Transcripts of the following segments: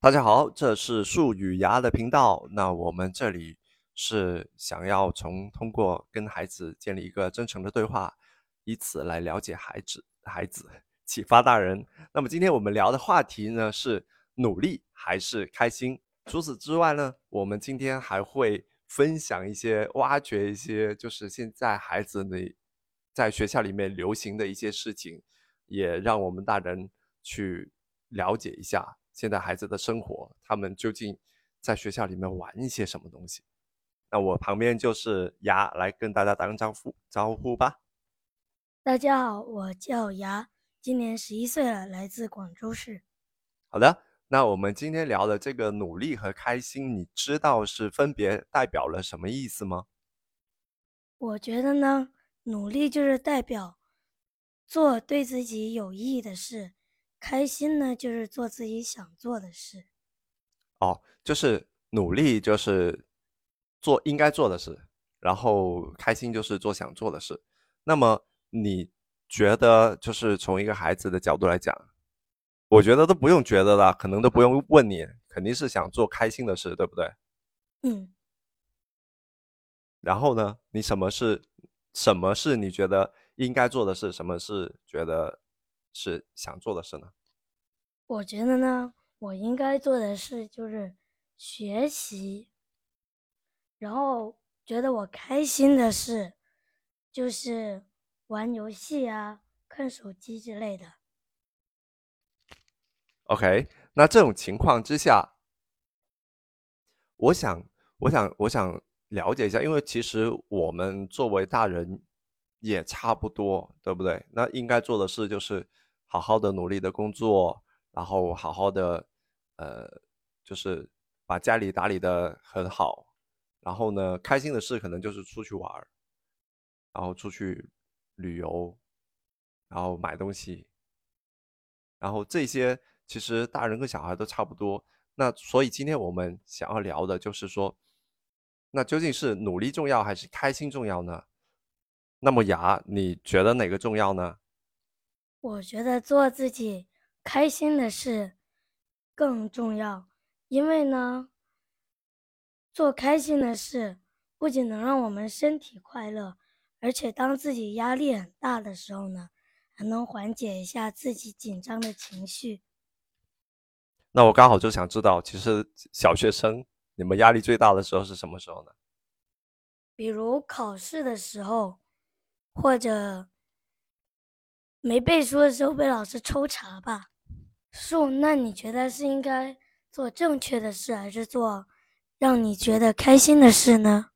大家好，这是树与芽的频道。那我们这里是想要通过跟孩子建立一个真诚的对话，以此来了解孩子，启发大人。那么今天我们聊的话题呢是努力还是开心？除此之外呢，我们今天还会分享一些、挖掘一些，就是现在孩子在学校里面流行的一些事情，也让我们大人去了解一下现在孩子的生活，他们究竟在学校里面玩一些什么东西。那我旁边就是牙，来跟大家打个招呼吧。 大家好，我叫牙，今年11岁了，来自广州市。 好的，那我们今天聊的这个努力和开心，你知道是分别代表了什么意思吗？ 我觉得呢，努力就是代表做对自己有意义的事，开心呢就是做自己想做的事。 哦，就是努力就是做应该做的事，然后开心就是做想做的事。那么你觉得就是从一个孩子的角度来讲，我觉得都不用觉得了，可能都不用问你，肯定是想做开心的事，对不对？ 嗯， 然后呢，你什么是你觉得应该做的事，什么是觉得是想做的事呢？ 我觉得呢，我应该做的事就是学习，然后觉得我开心的事就是玩游戏啊、看手机之类的。 OK，那这种情况之下，我想，我想了解一下，因为其实我们作为大人也差不多，对不对？那应该做的事就是好好的努力的工作，然后好好的，呃，就是把家里打理的很好，然后呢，开心的事可能就是出去玩儿，然后出去旅游，然后买东西，然后这些其实大人跟小孩都差不多。那所以今天我们想要聊的就是说，那究竟是努力重要还是开心重要呢？那么雅，你觉得哪个重要呢？ 我觉得做自己开心的事更重要，因为呢，做开心的事不仅能让我们身体快乐，而且当自己压力很大的时候呢，还能缓解一下自己紧张的情绪。 那我刚好就想知道，其实小学生你们压力最大的时候是什么时候呢？ 比如考试的时候，或者没背书的时候被老师抽查吧。那你觉得是应该做正确的事，还是做让你觉得开心的事呢？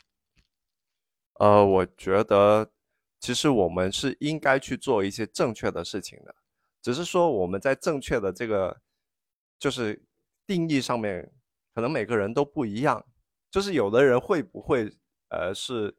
我觉得其实我们是应该去做一些正确的事情的，只是说我们在正确的这个就是定义上面，可能每个人都不一样。就是有的人会不会是，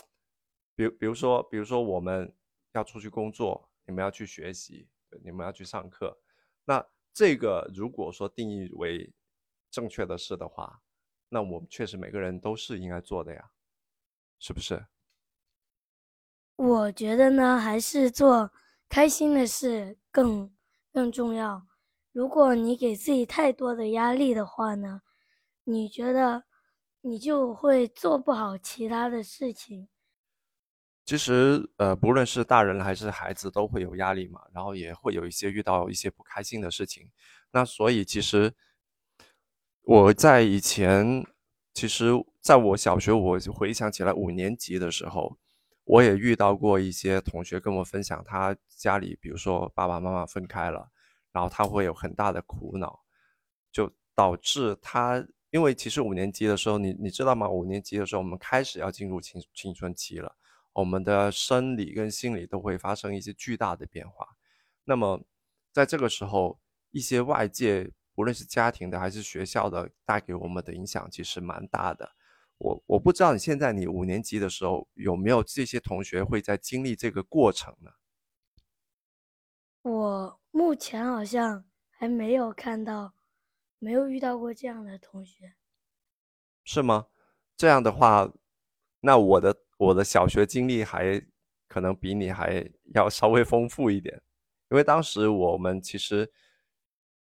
比如说我们要出去工作，你们要去学习，你们要去上课，那这个如果说定义为正确的事的话，那我们确实每个人都是应该做的呀，是不是？ 我觉得呢，还是做开心的事更重要。如果你给自己太多的压力的话呢，你觉得你就会做不好其他的事情。 其实，不论是大人还是孩子，都会有压力嘛，然后也会有一些遇到一些不开心的事情。那所以，其实我在以前，其实在我小学，我回想起来5年级的时候，我也遇到过一些同学跟我分享，他家里比如说爸爸妈妈分开了，然后他会有很大的苦恼，就导致他，因为其实五年级的时候，你知道吗？五年级的时候，我们开始要进入青春期了。我们的生理跟心理都会发生一些巨大的变化。那么在这个时候，一些外界，不论是家庭的还是学校的，带给我们的影响其实蛮大的。我不知道你5年级的时候有没有这些同学会在经历这个过程呢？ 我目前好像还没有看到，没有遇到过这样的同学。 是吗？这样的话，那我的小学经历还可能比你还要稍微丰富一点，因为当时我们其实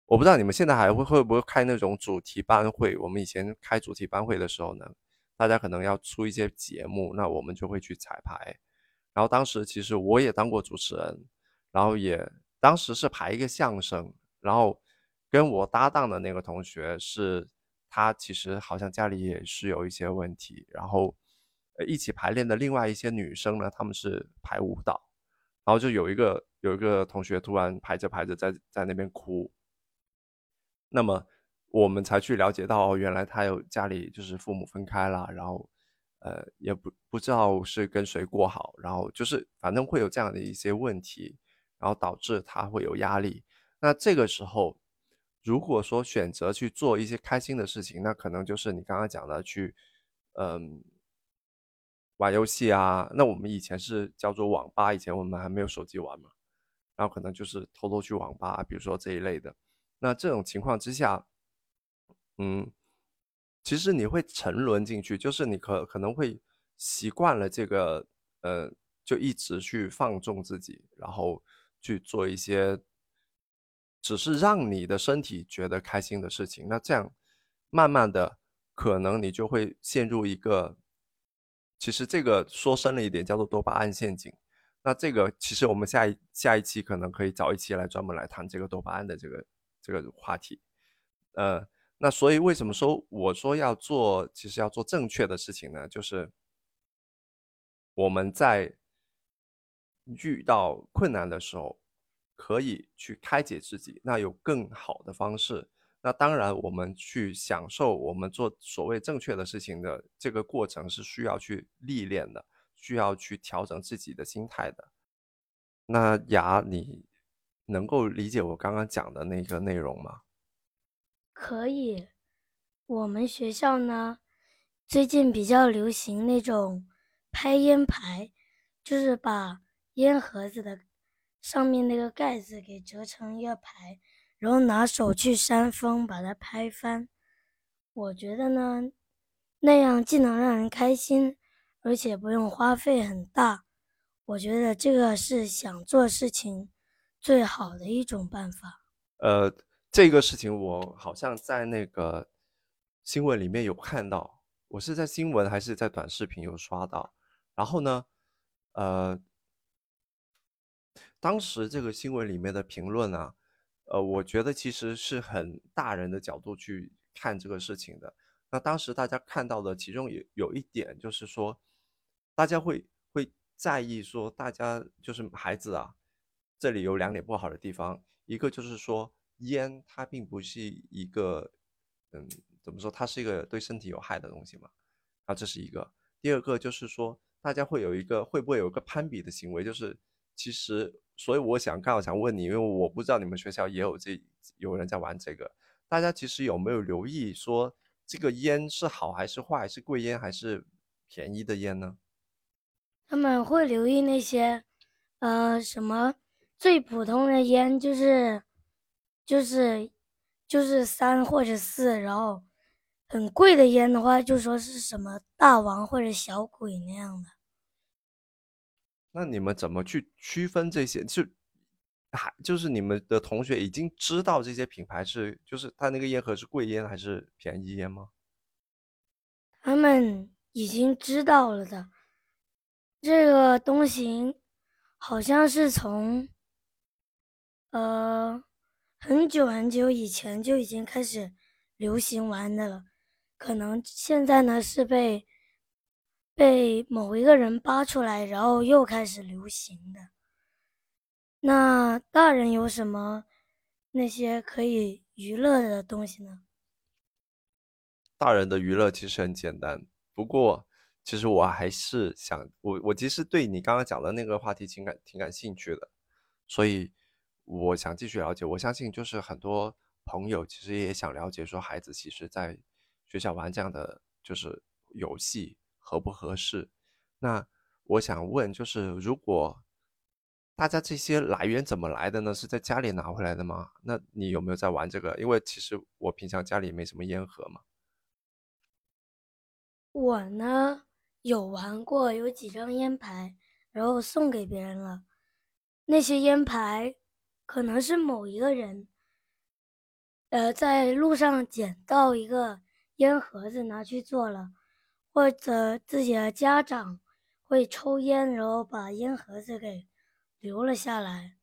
我不知道你们现在还会不会开那种主题班会？我们以前开主题班会的时候呢，大家可能要出一些节目，那我们就会去彩排。然后当时其实我也当过主持人，然后也当时是排一个相声，然后跟我搭档的那个同学是，他其实好像家里也是有一些问题，然后一起排练的另外一些女生呢，她们是排舞蹈，然后就有一个同学突然排着排着在那边哭，那么我们才去了解到，哦，原来他有家里就是父母分开了，然后也不知道是跟谁过好，然后就是反正会有这样的一些问题，然后导致他会有压力。那这个时候，如果说选择去做一些开心的事情，那可能就是你刚刚讲的去，嗯，玩游戏啊。那我们以前是叫做网吧，以前我们还没有手机玩嘛，然后可能就是偷偷去网吧，比如说这一类的。那这种情况之下，嗯，其实你会沉沦进去，就是你可能会习惯了这个，呃，就一直去放纵自己，然后去做一些只是让你的身体觉得开心的事情。那这样慢慢的，可能你就会陷入一个，其实这个说深了一点叫做多巴胺陷阱。那这个其实我们下一期可能可以找一期来专门来谈这个多巴胺的这个话题。呃，那所以为什么说我说要做，其实要做正确的事情呢？就是我们在遇到困难的时候，可以去开解自己，那有更好的方式。那当然，我们去享受我们做所谓正确的事情的这个过程是需要去历练的，需要去调整自己的心态的。那雅，你能够理解我刚刚讲的那个内容吗？ 可以。我们学校呢，最近比较流行那种拍烟牌，就是把烟盒子的上面那个盖子给折成一个牌，然后拿手去扇风把它拍翻。我觉得呢，那样既能让人开心，而且不用花费很大。我觉得这个是想做事情最好的一种办法。 呃，这个事情我好像在那个新闻里面有看到，我是在新闻还是在短视频有刷到。然后呢，呃，当时这个新闻里面的评论啊，我觉得其实是很大人的角度去看这个事情的。那当时大家看到的其中有一点就是说，大家会在意说，大家就是孩子啊，这里有两点不好的地方，一个就是说烟它并不是一个，嗯，怎么说，它是一个对身体有害的东西嘛，啊，这是一个。第二个就是说，大家会不会有一个攀比的行为，就是其实，所以刚好想问你，因为我不知道你们学校也有人在玩这个，大家其实有没有留意说这个烟是好还是坏，是贵烟还是便宜的烟呢？ 他们会留意那些，什么最普通的烟，就是就是三或者四，然后很贵的烟的话，就说是什么大王或者小鬼那样的。 那你们怎么去区分这些？就是你们的同学已经知道这些品牌就是它那个烟盒是贵烟还是便宜烟吗？ 他们已经知道了的。这个东西好像是从呃很久很久以前就已经开始流行玩的了，可能现在呢是被某一个人扒出来，然后又开始流行的。那大人有什么那些可以娱乐的东西呢？ 大人的娱乐其实很简单，不过其实我还是想，我其实对你刚刚讲的那个话题挺感兴趣的，所以我想继续了解。我相信就是很多朋友其实也想了解，说孩子其实在学校玩这样的就是游戏合不合适。那我想问，就是如果大家这些来源怎么来的呢？是在家里拿回来的吗？那你有没有在玩这个？因为其实我平常家里没什么烟盒嘛。 我呢有玩过，有几张烟牌，然后送给别人了。那些烟牌可能是某一个人在路上捡到一个烟盒子拿去做了，或者自己的家长会抽烟，然后把烟盒子给留了下来。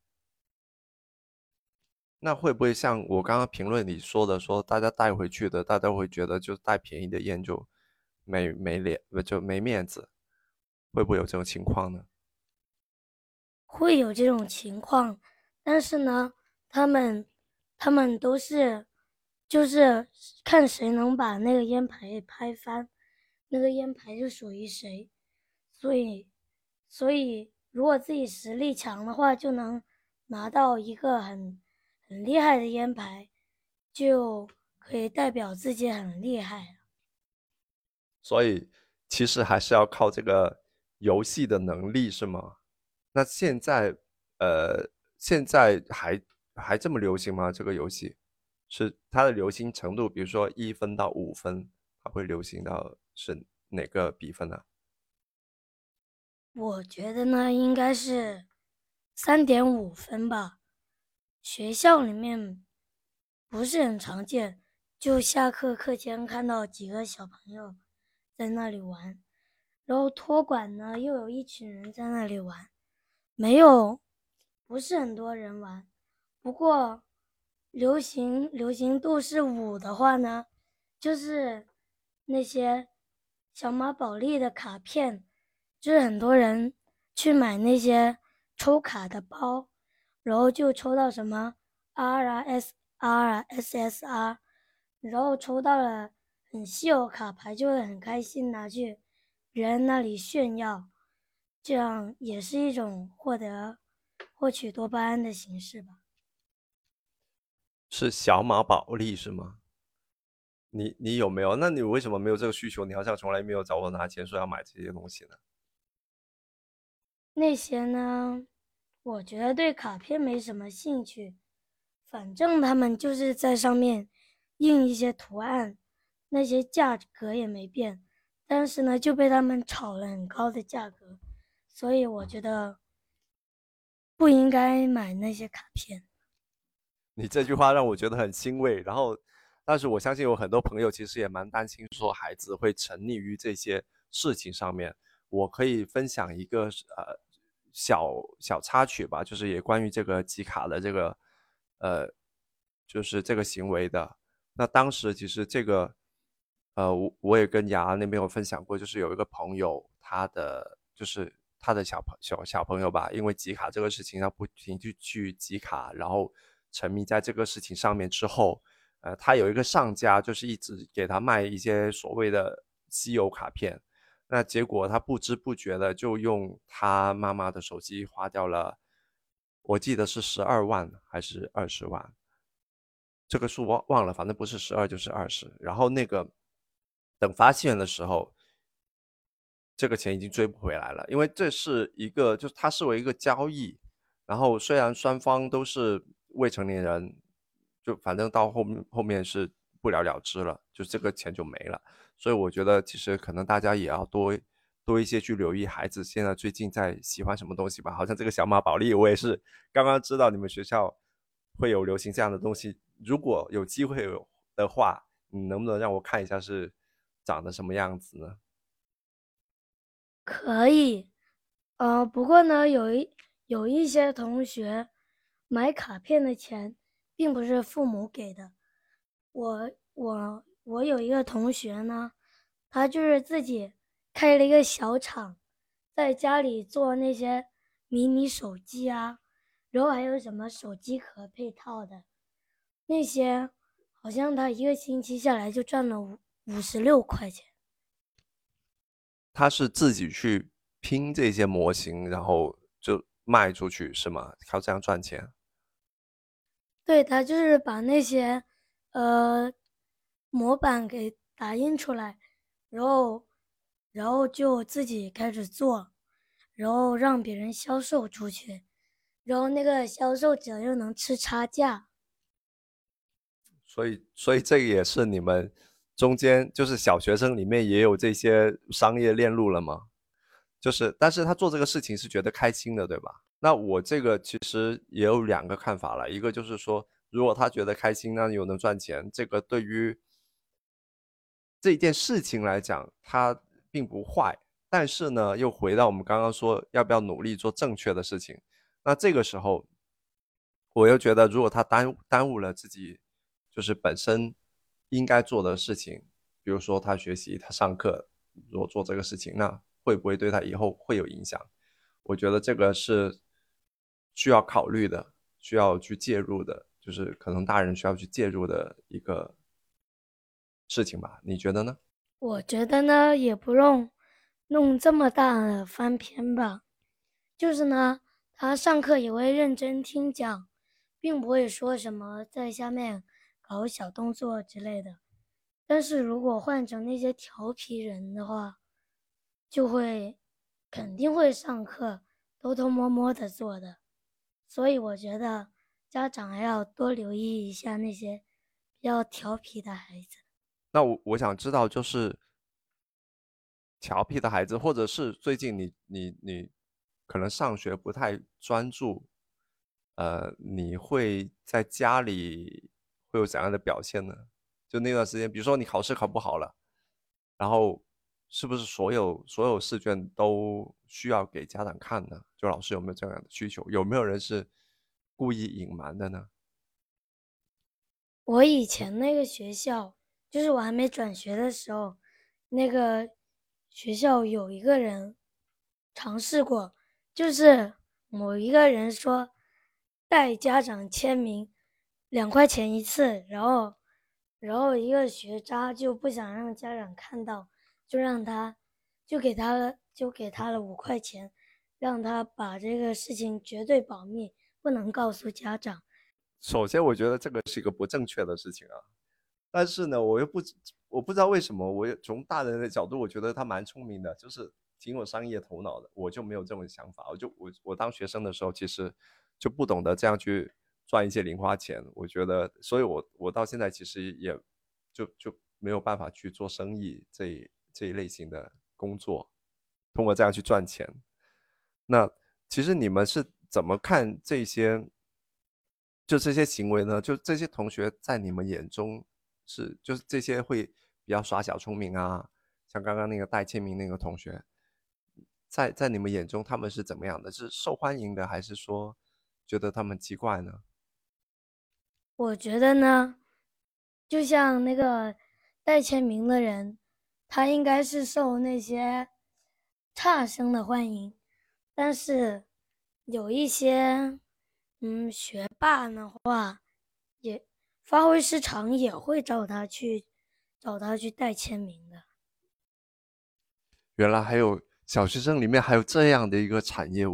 那会不会像我刚刚评论里说的，说大家带回去的，大家会觉得就带便宜的烟就没脸，就没面子，会不会有这种情况呢？ 会有这种情况，但是呢，他们他们都是就是看谁能把那个烟牌给拍翻，那个烟牌就属于谁。所以如果自己实力强的话，就能拿到一个很厉害的烟牌，就可以代表自己很厉害。 所以其实还是要靠这个游戏的能力，是吗？那现在还这么流行吗？这个游戏是它的流行程度，比如说1分到5分，它会流行到是哪个比分呢？ 我觉得呢，应该是3.5分吧。学校里面不是很常见，就下课课间看到几个小朋友在那里玩，然后托管呢又有一群人在那里玩，没有，不是很多人玩。不过流行度是5的话呢，就是那些小马宝莉的卡片，就是很多人去买那些抽卡的包，然后就抽到什么 RSR、SSR，然后抽到了很稀有卡牌，就会很开心拿去别人那里炫耀，这样也是一种获取多巴胺的形式吧。 是小马宝莉是吗？你有没有？那你为什么没有这个需求？你好像从来没有找我拿钱说要买这些东西呢？ 那些呢，我觉得对卡片没什么兴趣，反正他们就是在上面印一些图案，那些价格也没变，但是呢就被他们炒了很高的价格，所以我觉得不应该买那些卡片。 你这句话让我觉得很欣慰。然后，但是我相信有很多朋友其实也蛮担心，说孩子会沉溺于这些事情上面。我可以分享一个小插曲吧，就是也关于这个集卡的这个就是这个行为的。那当时其实这个我也跟雅安那边有分享过，就是有一个朋友，他的小朋友吧，因为集卡这个事情，他不停去集卡，然后沉迷在这个事情上面之后，他有一个上家，就是一直给他卖一些所谓的稀有卡片，那结果他不知不觉的就用他妈妈的手机花掉了，我记得是12万还是20万，这个数忘了，反正不是12就是20。然后那个等发现的时候，这个钱已经追不回来了，因为这是一个，就是它视为一个交易。然后虽然双方都是未成年人，就反正到后面是不了了之了，就这个钱就没了。所以我觉得其实可能大家也要多一些去留意孩子现在最近在喜欢什么东西吧。好像这个小马宝莉，我也是刚刚知道你们学校会有流行这样的东西。如果有机会的话，你能不能让我看一下是长得什么样子呢？ 可以，不过呢，有一些同学买卡片的钱并不是父母给的。我有一个同学呢，他就是自己开了一个小厂，在家里做那些迷你手机啊，然后还有什么手机壳配套的那些，好像他一个星期下来就赚了56块钱。 他是自己去拼这些模型，然后就卖出去是吗？靠这样赚钱？ 对，他就是把那些呃模板给打印出来，然后就自己开始做，然后让别人销售出去，然后那个销售者又能吃差价。 所以这个也是你们中间就是小学生里面也有这些商业链路了吗？就是，但是他做这个事情是觉得开心的，对吧？那我这个其实也有2个看法了，一个就是说， 如果他觉得开心，那又能赚钱，这个对于这件事情来讲，它并不坏。但是呢，又回到我们刚刚说要不要努力做正确的事情。那这个时候，我又觉得如果他耽误了自己就是本身应该做的事情，比如说他学习、他上课，如果做这个事情，那会不会对他以后会有影响？我觉得这个是需要考虑的，需要去介入的，就是可能大人需要去介入的一个事情吧，你觉得呢？ 我觉得呢，也不用弄这么大的翻篇吧。就是呢，他上课也会认真听讲，并不会说什么在下面搞小动作之类的。但是如果换成那些调皮人的话，就会肯定会上课偷偷摸摸的做的。所以我觉得家长还要多留意一下那些比较调皮的孩子。 那我想知道，就是调皮的孩子，或者是最近你可能上学不太专注，你会在家里会有怎样的表现呢？就那段时间，比如说你考试考不好了，然后是不是所有试卷都需要给家长看呢？就老师有没有这样的需求？有没有人是故意隐瞒的呢？ 我以前那个学校，就是我还没转学的时候，那个学校有一个人尝试过，就是某一个人说带家长签名2块钱一次，然后一个学渣就不想让家长看到，就让他就给他了5块钱，让他把这个事情绝对保密，不能告诉家长。 首先，我觉得这个是一个不正确的事情啊。但是呢，我不知道为什么，我从大人的角度，我觉得他蛮聪明的，就是挺有商业头脑的。我就没有这种想法，我当学生的时候，其实就不懂得这样去赚一些零花钱。我觉得，所以我到现在其实也就没有办法去做生意这一类型的工作，通过这样去赚钱。那其实你们是怎么看这些？就这些行为呢，就这些同学在你们眼中就是这些会比较耍小聪明啊，像刚刚那个带签名那个同学，在你们眼中他们是怎么样的？是受欢迎的，还是说觉得他们奇怪呢？ 我觉得呢，就像那个带签名的人，他应该是受那些差生的欢迎，但是有一些学霸的话，也发挥失常，也会找他去带签名的。 原来还有小学生里面还有这样的一个产业，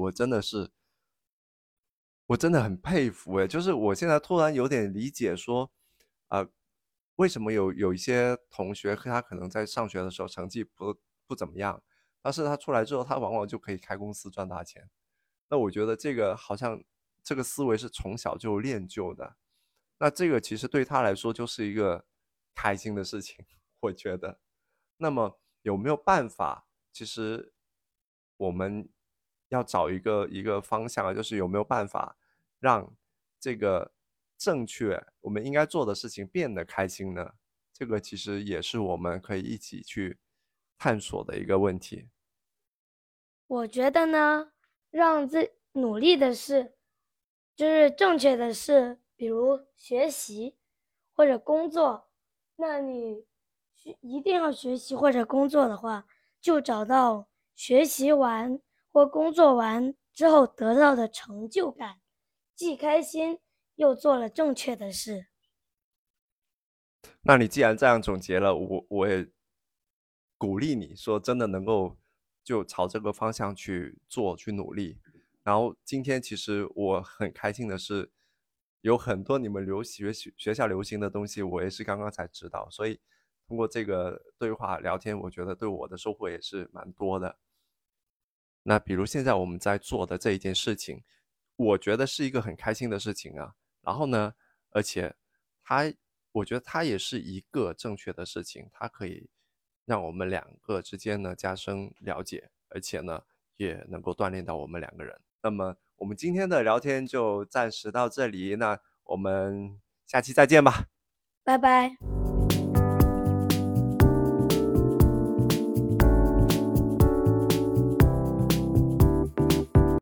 我真的很佩服诶，就是我现在突然有点理解说，呃，为什么有一些同学他可能在上学的时候成绩不怎么样，但是他出来之后，他往往就可以开公司赚大钱。那我觉得这个好像这个思维是从小就练就的，那这个其实对他来说就是一个开心的事情，我觉得。那么有没有办法，其实我们要找一个方向啊，就是有没有办法让这个正确我们应该做的事情变得开心呢？这个其实也是我们可以一起去探索的一个问题。 我觉得呢，让努力的事，就是正确的事，比如学习或者工作。那你一定要学习或者工作的话，就找到学习完或工作完之后得到的成就感，既开心又做了正确的事。 那你既然这样总结了，我也鼓励你说，真的能够就朝这个方向去做，去努力。然后今天其实我很开心的是，有很多你们学校流行的东西，我也是刚刚才知道。所以通过这个对话聊天，我觉得对我的收获也是蛮多的。那比如现在我们在做的这一件事情，我觉得是一个很开心的事情啊。然后呢，而且它，我觉得它也是一个正确的事情，它可以让我们两个之间呢加深了解，而且呢也能够锻炼到我们两个人。那么我们今天的聊天就暂时到这里，那我们下期再见吧。 拜拜。